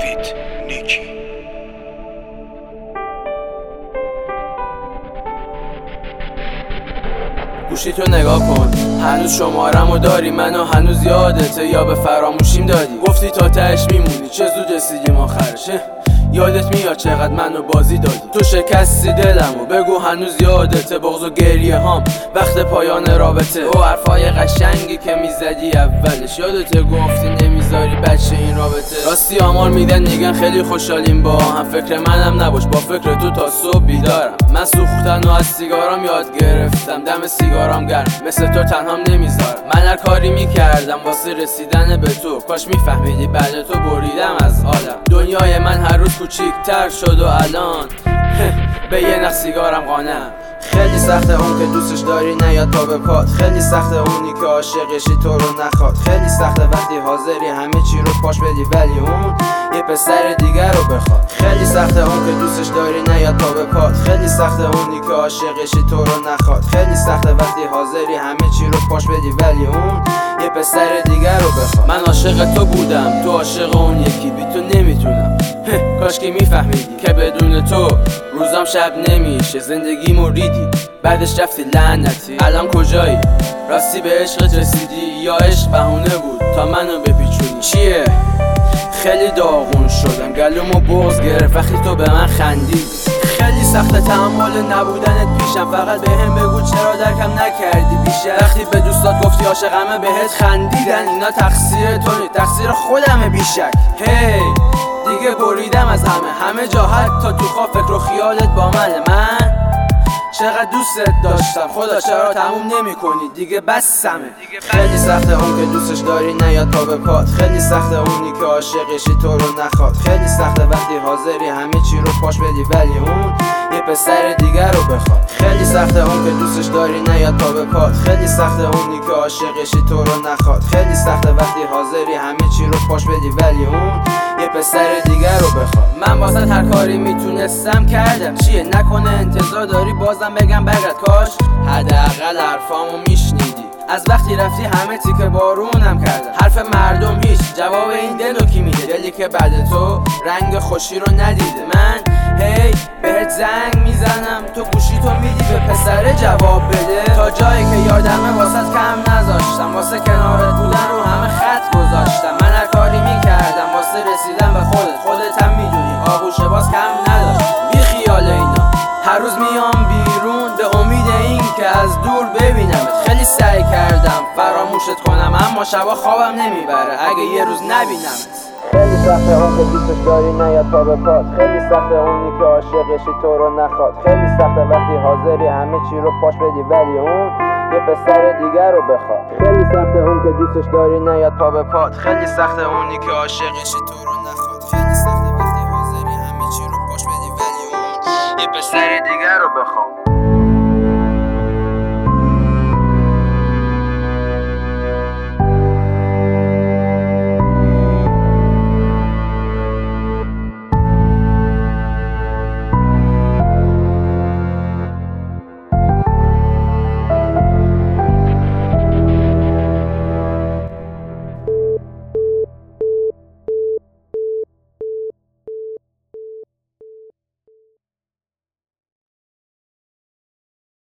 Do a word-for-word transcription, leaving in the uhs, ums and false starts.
وحید نیکی. گوشی تو نگاه کن، هنوز شمارمو داری، منو هنوز یادته یا به فراموشیم دادی؟ گفتی تا تهش میمونی، چه زود رسیدیم آخرشه. یادت میاد چقدر منو بازی دادی؟ تو شکستی دلمو، بگو هنوز یادته؟ بغض و گریه هام وقت پایان رابطه، او حرفای قشنگی که میزدی اولش، یادته گفتی نمیذاری بچه این رابطه. راستی آمار میدن میگن خیلی خوشحالیم با هم، فکر منم نباش با فکر تو تا صبح بیدارم. من سوختن و از سیگارام یاد گرفتم، دم سیگارام گرم مثل تو تنهام نمیذارم. من هر کاری میکردم واسه رسیدن به تو، کاش میفهمیدی بعد تو بریدم از عالم. دنیای من هر روز کوچیک‌تر شد و الان به یه نخ سیگارم قانعم. خیلی سخته اون که دوستش داری نیاد تا به پات، خیلی سخته اونی که عاشقشی تو رو نخواد، خیلی سخته وقتی حاضری همه چی رو پاش بدی ولی اون یه پسر دیگر رو بخواد. خیلی سخته اون که دوستش داری نیاد تا به پات، خیلی سخته اونی که عاشقشی تو رو نخواد، خیلی سخته وقتی حاضری همه چی رو پاش بدی ولی اون یه پسر دیگر رو بخواد. من عاشق تو بودم، تو عاشق اون یکی، بی تو نمیتونم. کاش که میفهمیدی که بدون تو روزام شب نمیشه، زندگی موریدی بعدش رفتی لعنتی. الان کجایی؟ راستی به عشقت رسیدی یا عشق بهونه بود تا منو بپیچونی؟ چیه؟ خیلی داغون شدم، گلومو بغض گرفت وقتی تو به من خندیدی. خیلی سخته تحمل نبودنت پیشم، فقط به هم بگو چرا درکم نکردی بیشتر. وقتی به دوستات گفتی عاشقمه بهت خندیدن، اینا تقصیر تو نیست، تقصیر خودمه بیشک. هی دیگه بریدم از همه همه جا، حتی تو خواب فکر و خیالت با من. من چقدر دوستت داشتم، خدا چرا تموم نمی کنی دیگه؟ بسمه. خیلی سخته اون که دوستش داری نیاد تا به پات، خیلی سخته اونی که عاشقشی تو رو نخواد، خیلی سخته وقتی حاضری همه چی رو پاش بدی ولی اون یه پسر دیگر رو بخواد. خیلی سخته اون که دوستش داری نیاد تا به پات، خیلی سخته اونی که عاشقشی تو رو نخواد، خیلی سخته وقتی حاضری همه چی رو پاش بدی ولی اون یه پسر دیگر رو بخواد. من واسه هر کاری میتونستم کردم، چیه نکنه انتظار داری بازم بگم برات؟ کاش حداقل حرفامو میشنیدی. از وقتی رفتی همه تیکه بارونم کردم، حرف مردم هیچ جواب این دلو کی میده؟ دلی که بعد تو رنگ خوشی رو ندیده. من هی بهت زنگ میزنم، تو گوشی تو میدی به پسر جواب بده. تا جایی که یادمه واسه کم نذاشتم، واسه کنارت بودن رو همه خط گذاشتم. من هر کاری میکردم واسه رسیدن به خودت، خودت هم میدونی آغوش باز کم نداشت. بی خیال اینا هر روز میام بیرون به امید این که از دور ببینمت. خیلی سعی کردم فراموشت کنم اما شبا خوابم نمیبره اگه یه روز نبینمت. خیلی سخته اون که دوستش داری نیاد تا به پات، خیلی سخته اونی که عاشقشی تو رو نخواد، خیلی سخته وقتی حاضری همه چی رو پاش بدی ولی اون یه پسر دیگر رو بخواد. خیلی سخته اون که دوستش داری نیاد تا به پات، خیلی سخته اونی که عاشقشی تو رو نخواد، خیلی سخته وقتی حاضری همه چی رو پاش بدی ولی اون یه پسر دیگر